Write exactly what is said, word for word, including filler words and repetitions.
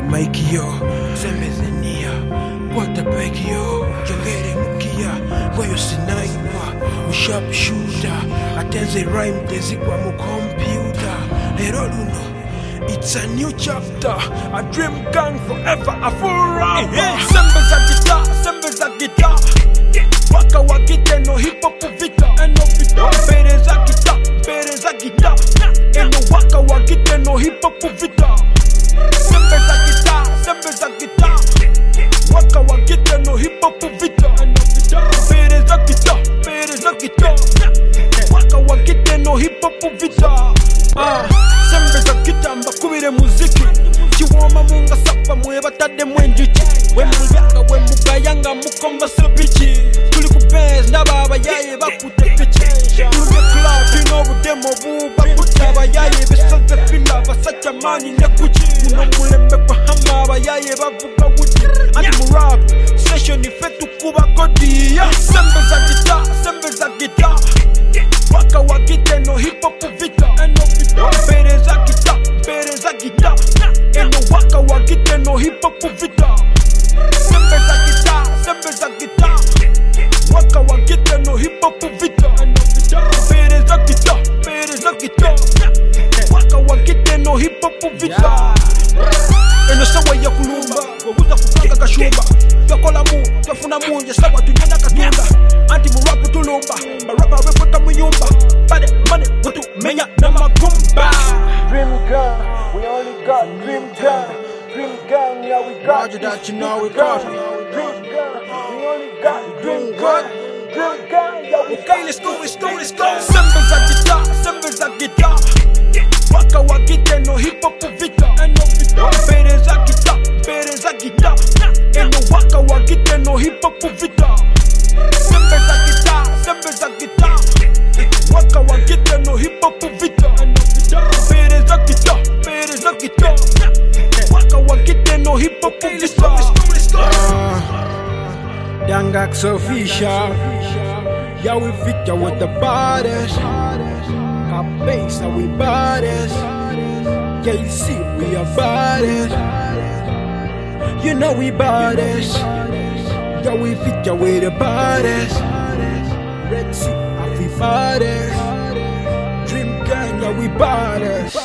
Mike yo, Semezenia, quarterback yo, Jongere Mukia, Boyo Sinaipa, Sharp shooter, Atenze rhyme Dezikwa mu computer, Heroduno. It's a new chapter, a dream gang forever, a full rap. Sembe za guitar, sembe za guitar. Waka wakite no hip hop vita, eno vita. Pere za guitar, pere za guitar. Eno waka wakite no hip hop vita. Sembe za guitar, sembe za guitar. Waka wakite no hip hop vita, eno vita. Pere za guitar, pere za guitar. Waka wakite no hip hop vita. Ah. Sembe za kitamba kubire muziki Chiwoma munga sapa mwe batade mwenjuki We mulyaga we mugayanga mukomba sebichi Tuli ku benz n'ababa yaye bakute pichi Tuli club ino budemo buba kutaba yaye bisaze fila basacha mani nekuchi Muno mulembe kwa hama abayaye bavuga wuti Andi mu rap session ifetu kuba kodi Sembe za guitar, sembe za guitar Waka wakite no hip hop vita Eno vita Pere za guitar, pere za guitar Eno waka wakite no hip hop vita Sembe za guitar, sembe za guitar Waka wakite no hip hop vita Eno vita Pere za guitar, pere za guitar Waka wakite no hip hop vita Eno sawa ya kulumba Wabuza kufanga kashumba Yakola mu, yafuna munje Sawa tunyenda katunda Anti mu rapu tulumba Barapa wefota muyumba Bade money putu menya na magumba Dream gun, we only got dream gun. Dream gun, yeah we got Roger that, you know we got it. Dream gun, we only got dream gun. Dream gun, yeah we Okay, let's go, let's go, let's go. Sembe za guitar, sembe za guitar. Waka wakite no hip hop vita, eno vita. Pere za guitar, pere za guitar. Eno waka wakite no hip hop vita. Sembe za guitar, sembe za guitar. Waka wakite no hip hop vita, eno vita. Pere za guitar, pere za guitar. Waka wakite no hip hop vita. Dangax official. Yeah, we feature with the baddest. Our bass, how we baddest. Yeah, you see, we are baddest. You know we baddest. Yeah, we feature with the baddest. Red Sea, I feel baddest. Dream gang, yeah, we baddest.